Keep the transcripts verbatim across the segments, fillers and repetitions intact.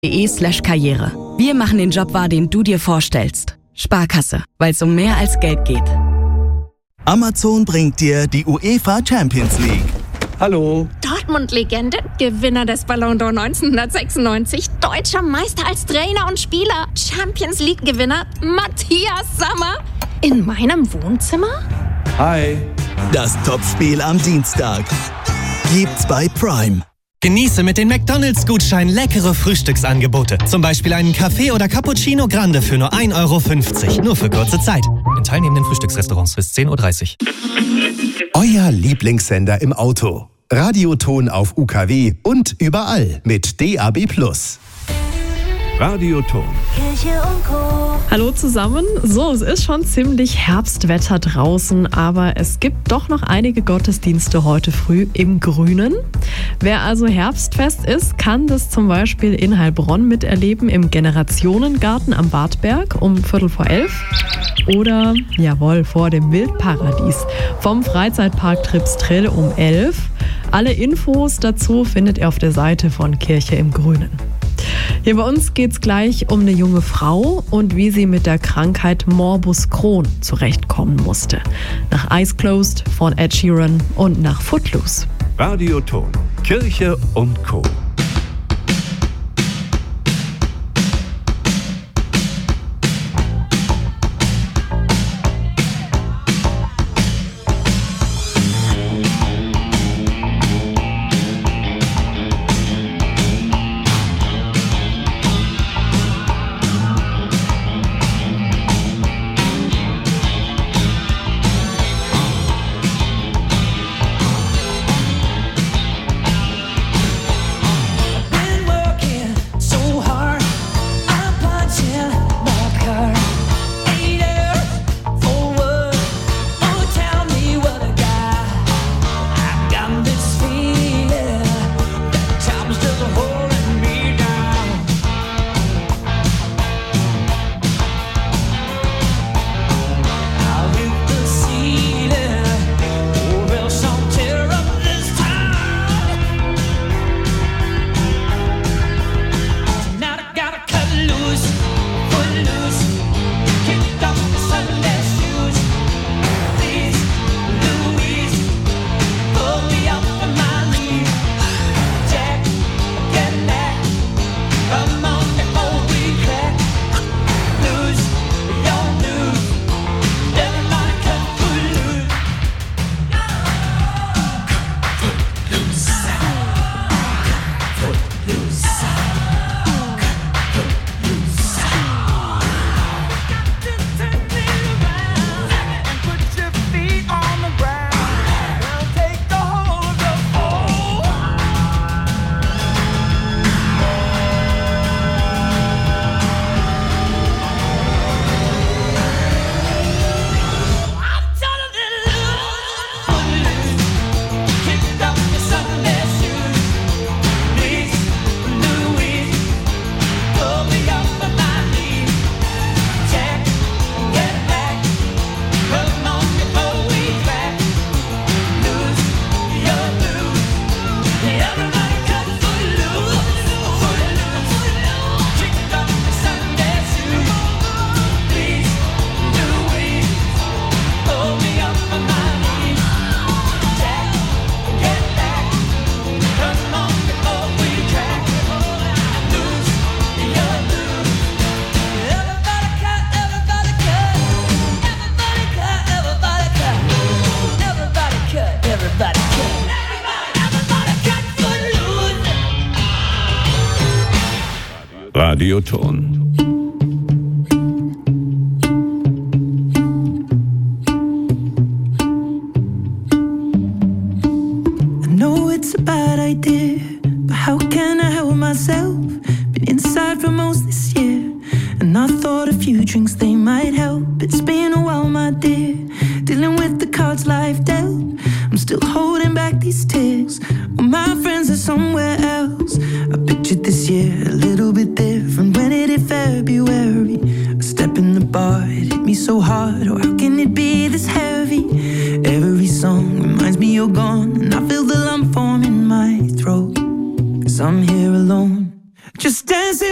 de slash karriere. Wir machen den Job wahr, den du dir vorstellst. Sparkasse, weil es um mehr als Geld geht. Amazon bringt dir die UEFA Champions League. Hallo. Dortmund-Legende, Gewinner des Ballon d'Or neunzehnhundertsechsundneunzig, deutscher Meister als Trainer und Spieler, Champions League-Gewinner Matthias Sammer in meinem Wohnzimmer? Hi. Das Topspiel am Dienstag gibt's bei Prime. Genieße mit den McDonalds-Gutscheinen leckere Frühstücksangebote. Zum Beispiel einen Kaffee oder Cappuccino Grande für nur ein Euro fünfzig. Nur für kurze Zeit. In teilnehmenden Frühstücksrestaurants bis zehn Uhr dreißig. Euer Lieblingssender im Auto. Radioton auf U K W und überall mit D A B plus. Radioton. Kirche und Co. Hallo zusammen. So, es ist schon ziemlich Herbstwetter draußen, aber es gibt doch noch einige Gottesdienste heute früh im Grünen. Wer also herbstfest ist, kann das zum Beispiel in Heilbronn miterleben im Generationengarten am Wartberg um Viertel vor elf. Oder, jawohl, vor dem Wildparadies vom Freizeitpark Tripstrill um elf. Alle Infos dazu findet ihr auf der Seite von Kirche im Grünen. Hier bei uns geht es gleich um eine junge Frau und wie sie mit der Krankheit Morbus Crohn zurechtkommen musste. Nach Eyes Closed von Ed Sheeran und nach Footloose. Radioton. Kirche und Co. Radioton. I know it's a bad idea, but how can I help myself? Been inside for most this year, and I thought a few drinks they might help. It's been a while, my dear, dealing with the cards life dealt. I'm still holding back these tears, well, my friends are somewhere else. I pictured this year a little bit different. When it hit February, a step in the bar, it hit me so hard. Oh, how can it be this heavy? Every song reminds me you're gone, and I feel the lump form in my throat, 'cause I'm here alone, just dancing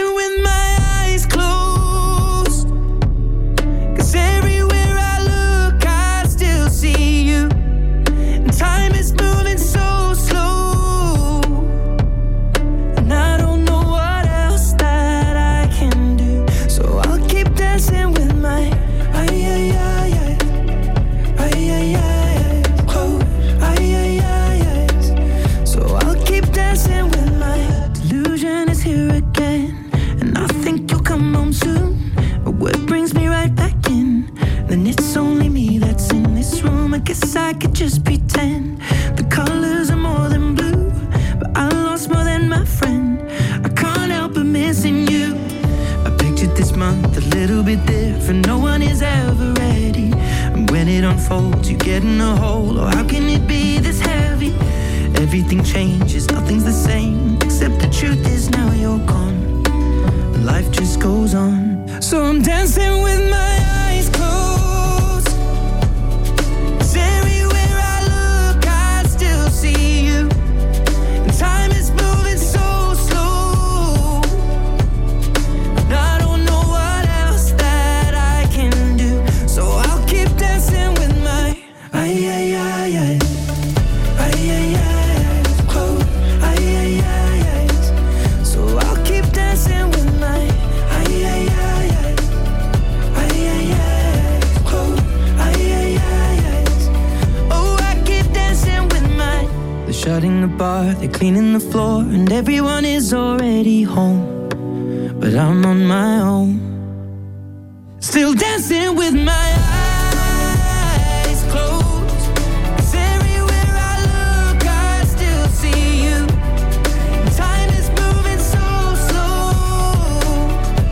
with my eyes closed. 'Cause everywhere I look, I still see you. And time is moving so slow. And I don't know what else that I can do. So I'll keep dancing with my ay, ay, ay, ay. Ay, ay, ay, close. Ay, ay, ay, ay. So I'll keep dancing with my delusion is here again. And I think you'll come home soon. But what brings me right back in? Then it's only me that's in this room. I guess I could just pretend the colors are more than blue. But I lost more than my friend. I can't help but missing you. I pictured this month a little bit different. No one is ever ready. And when it unfolds, you get in a hole. Oh, how can it be this heavy? Everything changes, nothing's the same. Except the truth is now you're gone. And life just goes on. So I'm dancing with my eyes closed. 'Cause everywhere I look, I still see you. And time is moving so slow. And I don't know what else that I can do. So I'll keep dancing with my ay, ay, ay, ay. Ay, ay, ay, close. Ay, ay, ay, ay. So I'll keep dancing with my ay, ay, ay, ay. Ay, ay, ay, close. Ay, ay, ay, ay. Oh, I keep dancing with my. They're shutting the bar, they're cleaning the floor, and everyone is already home. But I'm on my own, still dancing with my eyes closed. 'Cause everywhere I look, I still see you. Time is moving so slow.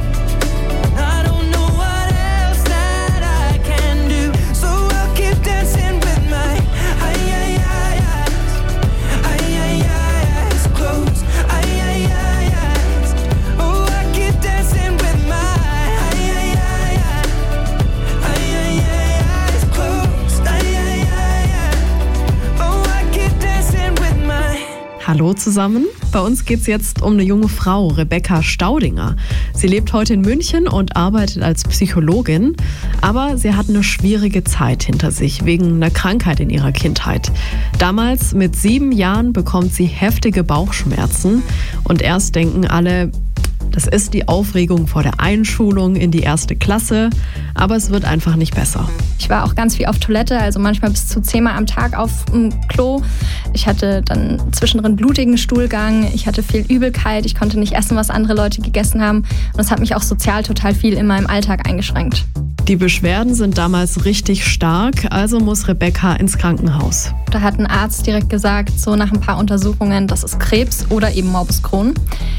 I don't know what else that I can do. So I'll keep dancing with my ay, ay, ay, eyes. Ay, ay, ay, eyes closed. Ay, ay, ay, eyes. Oh, I keep dancing with my ay, ay, ay, ay. Ay, ay, ay, eyes closed. Ay, ay, ay, ay. Oh, I keep dancing with my. Hallo zusammen. Bei uns geht es jetzt um eine junge Frau, Rebecca Staudinger. Sie lebt heute in München und arbeitet als Psychologin. Aber sie hat eine schwierige Zeit hinter sich, wegen einer Krankheit in ihrer Kindheit. Damals, mit sieben Jahren, bekommt sie heftige Bauchschmerzen. Und erst denken alle, das ist die Aufregung vor der Einschulung in die erste Klasse. Aber es wird einfach nicht besser. Ich war auch ganz viel auf Toilette, also manchmal bis zu zehnmal am Tag auf dem Klo. Ich hatte dann zwischendrin blutigen Stuhlgang, ich hatte viel Übelkeit, ich konnte nicht essen, was andere Leute gegessen haben. Und das hat mich auch sozial total viel in meinem Alltag eingeschränkt. Die Beschwerden sind damals richtig stark, also muss Rebecca ins Krankenhaus. Da hat ein Arzt direkt gesagt, so nach ein paar Untersuchungen, das ist Krebs oder eben Morbus Crohn.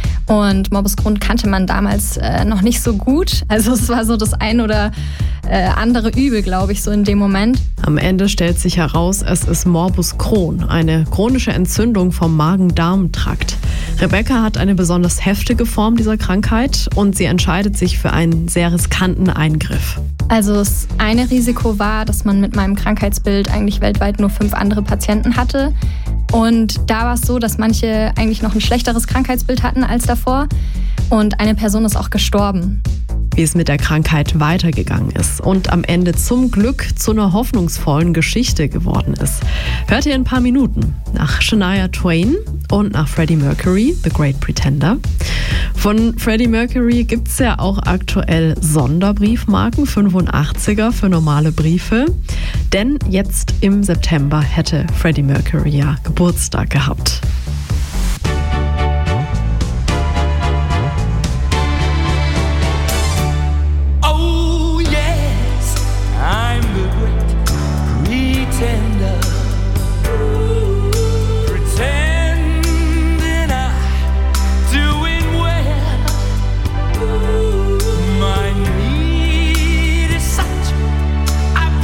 Und Morbus Crohn kannte man damals äh, noch nicht so gut. Also es war so das ein oder äh, andere Übel, glaube ich, so in dem Moment. Am Ende stellt sich heraus, es ist Morbus Crohn, eine chronische Entzündung vom Magen-Darm-Trakt. Rebecca hat eine besonders heftige Form dieser Krankheit und sie entscheidet sich für einen sehr riskanten Eingriff. Also das eine Risiko war, dass man mit meinem Krankheitsbild eigentlich weltweit nur fünf andere Patienten hatte. Und da war es so, dass manche eigentlich noch ein schlechteres Krankheitsbild hatten als davor. Und eine Person ist auch gestorben. Wie es mit der Krankheit weitergegangen ist und am Ende zum Glück zu einer hoffnungsvollen Geschichte geworden ist, hört ihr in ein paar Minuten nach Shania Twain und nach Freddie Mercury, The Great Pretender. Von Freddie Mercury gibt es ja auch aktuell Sonderbriefmarken, fünfundachtziger für normale Briefe. Denn jetzt im September hätte Freddie Mercury ja Geburtstag gehabt.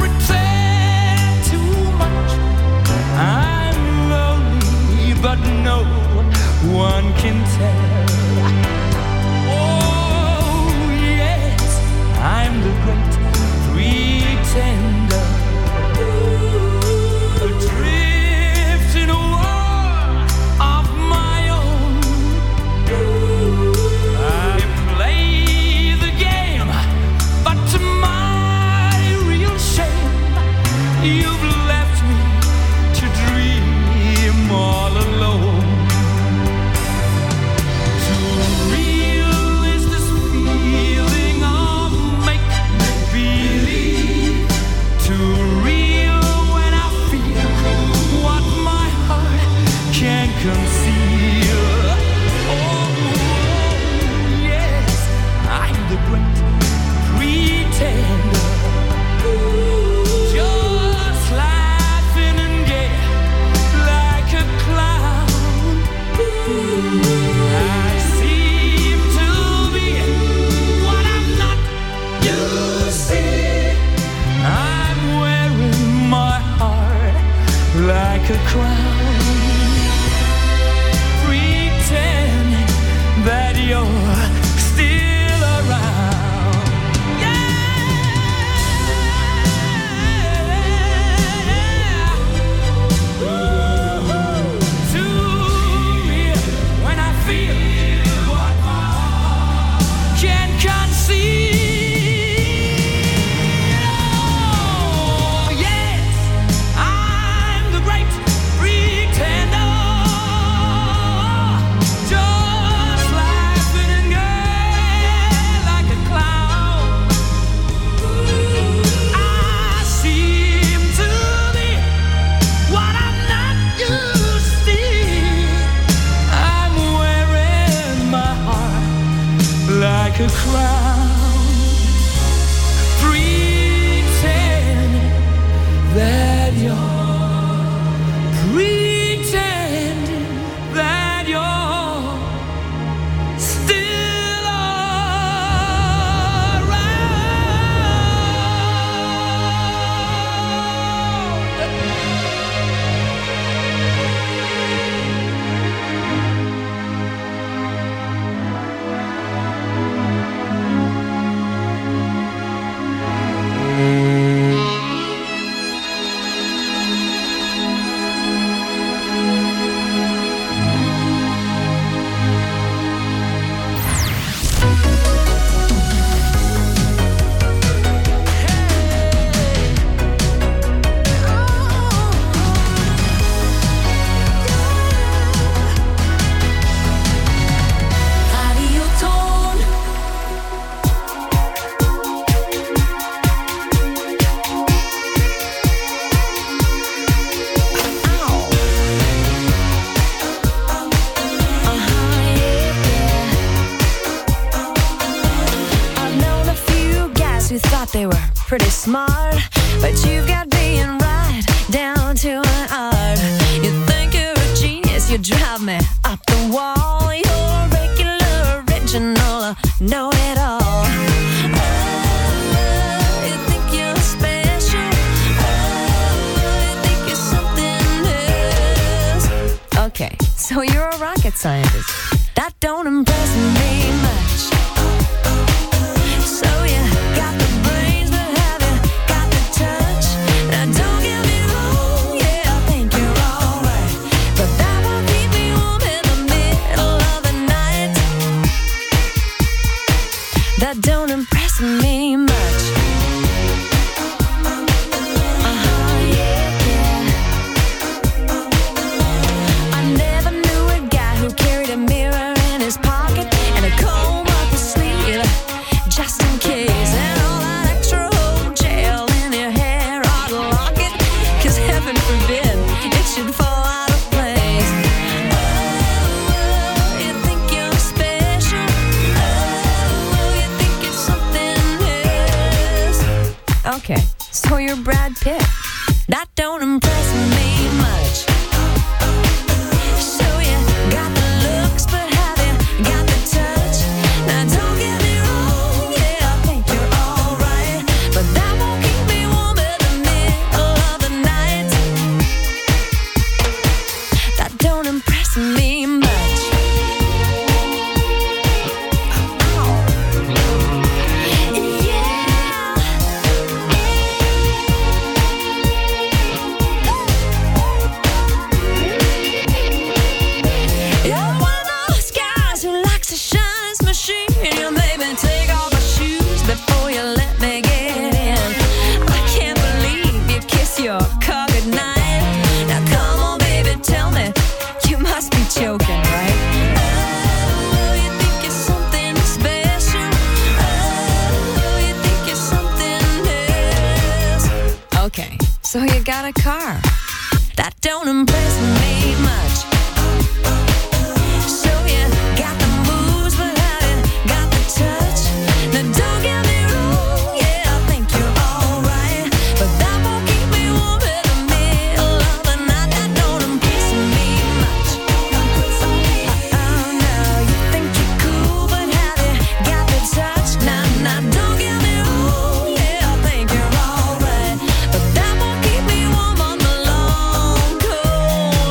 But no can conceive. Like a crown, pretend that you're, pretending that you're still They were pretty smart, but you've got being right down to an art. You think you're a genius, you drive me up the wall. You're regular, original, know it all. Oh, you think you're special. Oh, you think you're something else. Okay, so you're a rocket scientist. That don't impress me much. So you got the brains, but have you got the touch? Now don't get me wrong, yeah, I think you're alright, but that won't keep me warm in the middle of the night. That don't impress me much. Uh-huh, yeah, yeah. I never knew a guy who carried a mirror in his pocket and a comb up his sleeve, just in case. And all that extra old gel in your hair, I'd lock it, cause heaven forbid it should fall out of place. Oh, you think you're special. Oh, you think you're something else. Okay, so you're Brad Pitt. That don't impress me much. So you got the looks, but have you got the touch? Now don't get me wrong, yeah, I think you're alright, but that won't keep me warm in the middle of the night. That don't impress me much. You're one of those guys who likes a shines machine. You made me take off my shoes before you let me get in. I can't believe you kiss your car goodnight. Now come on, baby, tell me, you must be joking, right? Oh, you think you're something special. Oh, you think you're something else. Okay, so you got a car. That don't impress me much. So you got the moves, but have you got the touch? Now don't get me wrong, yeah, I think you're alright, but that won't keep me warm in the middle of the night. That don't impress me much. Oh no, you think you're cool, but have you got the touch? Now, now don't get me wrong, yeah, I think you're alright, but that won't keep me warm on the long, cold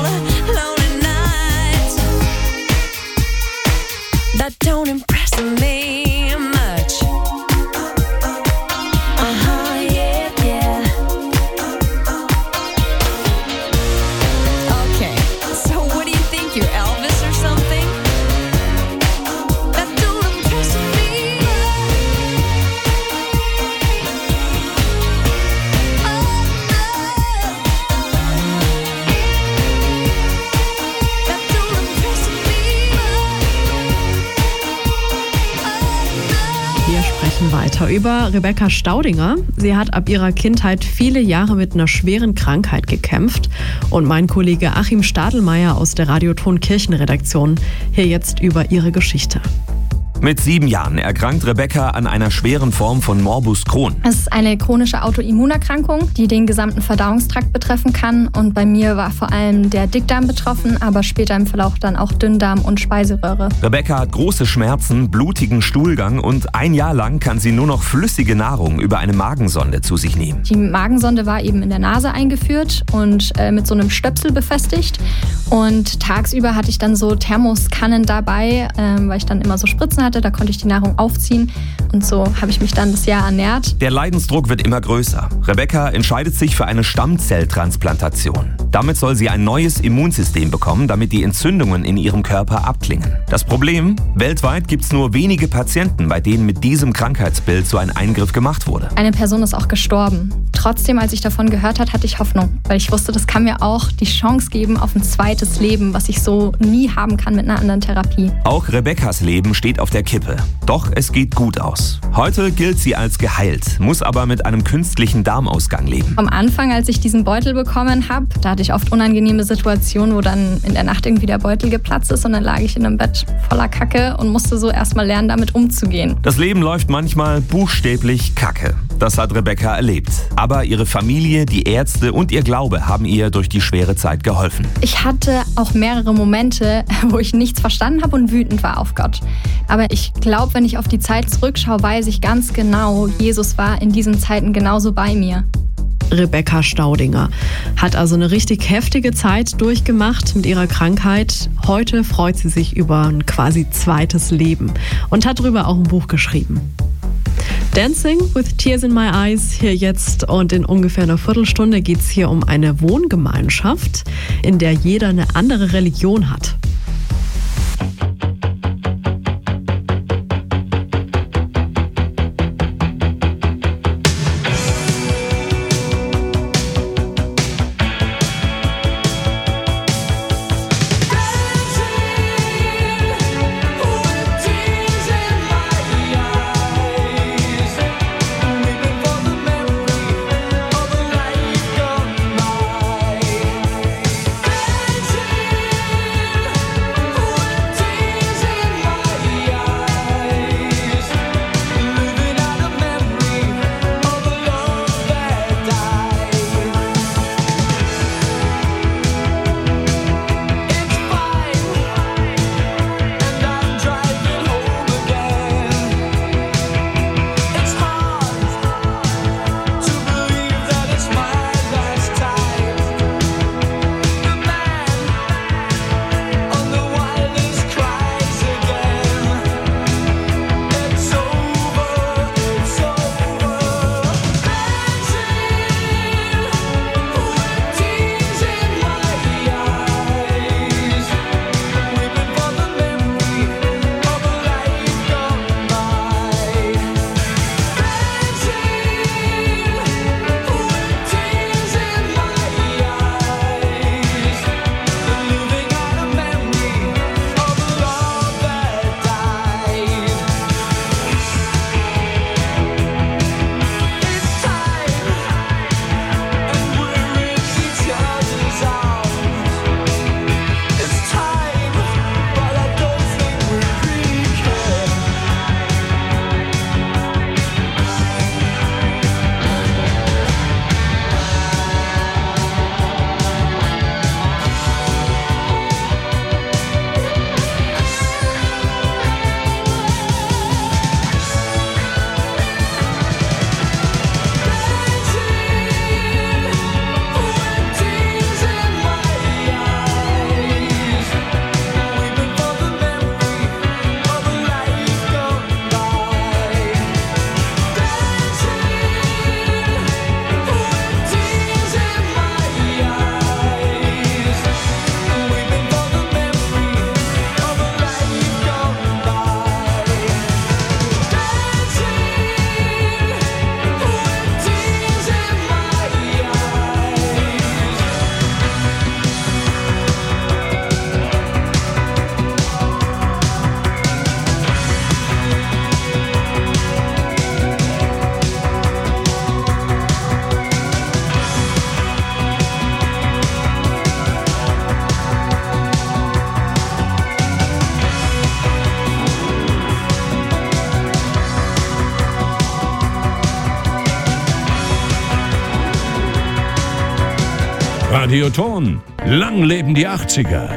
sprechen weiter über Rebecca Staudinger. Sie hat ab ihrer Kindheit viele Jahre mit einer schweren Krankheit gekämpft. Und mein Kollege Achim Stadelmeier aus der Radioton Kirchenredaktion hier jetzt über ihre Geschichte. Mit sieben Jahren erkrankt Rebecca an einer schweren Form von Morbus Crohn. Es ist eine chronische Autoimmunerkrankung, die den gesamten Verdauungstrakt betreffen kann. Und bei mir war vor allem der Dickdarm betroffen, aber später im Verlauf dann auch Dünndarm und Speiseröhre. Rebecca hat große Schmerzen, blutigen Stuhlgang und ein Jahr lang kann sie nur noch flüssige Nahrung über eine Magensonde zu sich nehmen. Die Magensonde war eben in der Nase eingeführt und äh, mit so einem Stöpsel befestigt. Und tagsüber hatte ich dann so Thermoskannen dabei, äh, weil ich dann immer so Spritzen hatte. Da konnte ich die Nahrung aufziehen und so habe ich mich dann das Jahr ernährt. Der Leidensdruck wird immer größer. Rebecca entscheidet sich für eine Stammzelltransplantation. Damit soll sie ein neues Immunsystem bekommen, damit die Entzündungen in ihrem Körper abklingen. Das Problem? Weltweit gibt es nur wenige Patienten, bei denen mit diesem Krankheitsbild so ein Eingriff gemacht wurde. Eine Person ist auch gestorben. Trotzdem, als ich davon gehört habe, hatte ich Hoffnung, weil ich wusste, das kann mir auch die Chance geben auf ein zweites Leben, was ich so nie haben kann mit einer anderen Therapie. Auch Rebeccas Leben steht auf der Kippe. Doch es geht gut aus. Heute gilt sie als geheilt, muss aber mit einem künstlichen Darmausgang leben. Am Anfang, als ich diesen Beutel bekommen habe, da hatte ich oft unangenehme Situationen, wo dann in der Nacht irgendwie der Beutel geplatzt ist und dann lag ich in einem Bett voller Kacke und musste so erstmal lernen, damit umzugehen. Das Leben läuft manchmal buchstäblich Kacke. Das hat Rebecca erlebt. Aber ihre Familie, die Ärzte und ihr Glaube haben ihr durch die schwere Zeit geholfen. Ich hatte auch mehrere Momente, wo ich nichts verstanden habe und wütend war auf Gott. Aber ich glaube, wenn ich auf die Zeit zurückschaue, weiß ich ganz genau, Jesus war in diesen Zeiten genauso bei mir. Rebecca Staudinger hat also eine richtig heftige Zeit durchgemacht mit ihrer Krankheit. Heute freut sie sich über ein quasi zweites Leben und hat darüber auch ein Buch geschrieben. Dancing with Tears in My Eyes hier jetzt und in ungefähr einer Viertelstunde geht es hier um eine Wohngemeinschaft, in der jeder eine andere Religion hat. Radio Ton. Lang leben die achtziger.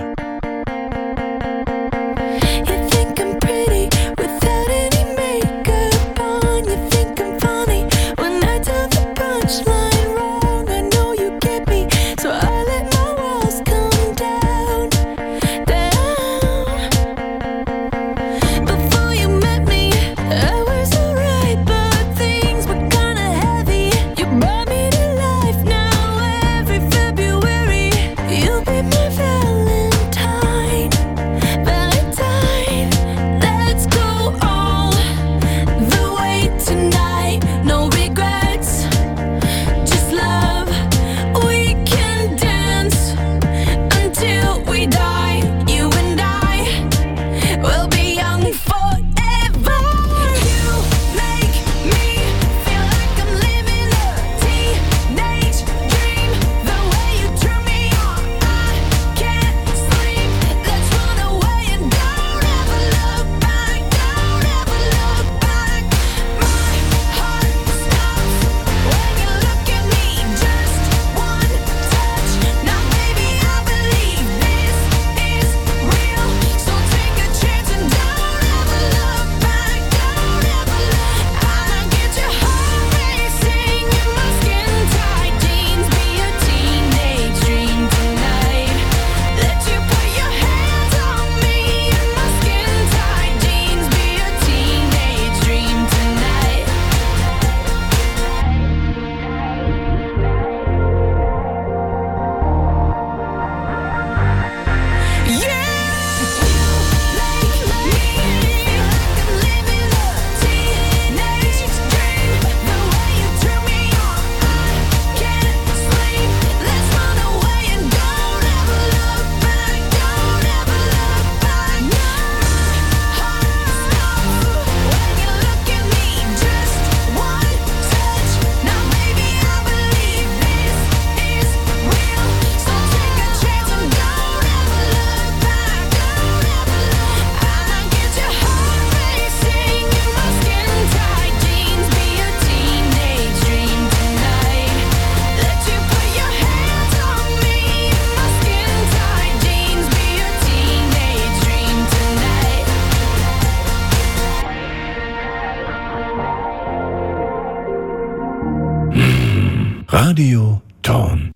Radio Ton.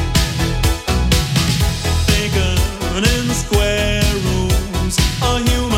Bacon in square rooms, a human